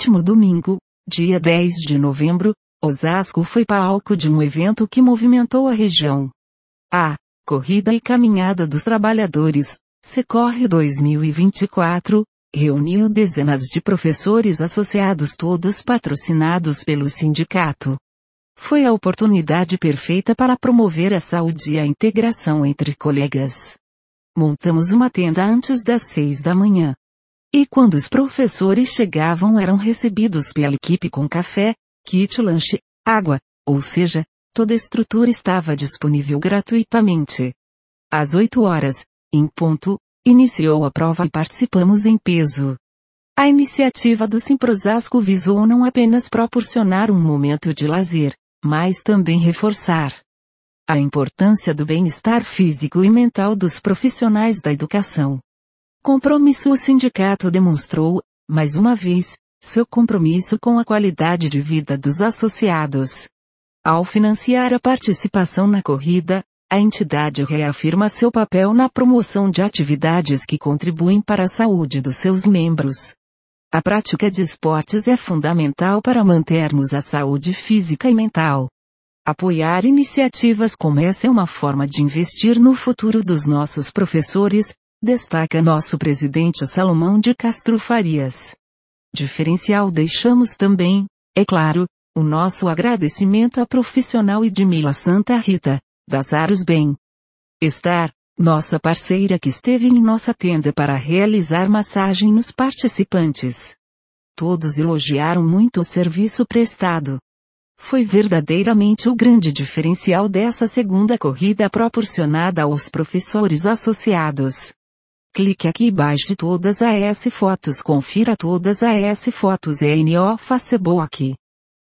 último domingo, dia 10 de novembro, Osasco foi palco de um evento que movimentou a região. A Corrida e Caminhada dos Trabalhadores, Secorre 2024, reuniu dezenas de professores associados, todos patrocinados pelo sindicato. Foi a oportunidade perfeita para promover a saúde e a integração entre colegas. Montamos uma tenda antes das 6 da manhã. E quando os professores chegavam eram recebidos pela equipe com café, kit lanche, água, ou seja, toda a estrutura estava disponível gratuitamente. Às 8 horas, em ponto, iniciou a prova e participamos em peso. A iniciativa do Simprosasco visou não apenas proporcionar um momento de lazer, mas também reforçar a importância do bem-estar físico e mental dos profissionais da educação. Compromisso. O sindicato demonstrou, mais uma vez, seu compromisso com a qualidade de vida dos associados. Ao financiar a participação na corrida, a entidade reafirma seu papel na promoção de atividades que contribuem para a saúde dos seus membros. A prática de esportes é fundamental para mantermos a saúde física e mental. Apoiar iniciativas como essa é uma forma de investir no futuro dos nossos professores, destaca nosso presidente Salomão de Castro Farias. Diferencial. Deixamos também, é claro, o nosso agradecimento à profissional Edmila Santa Rita, das Aros Bem-Estar, nossa parceira que esteve em nossa tenda para realizar massagem nos participantes. Todos elogiaram muito o serviço prestado. Foi verdadeiramente o grande diferencial dessa segunda corrida proporcionada aos professores associados. Clique aqui e baixe todas as fotos. Confira todas as fotos no Facebook.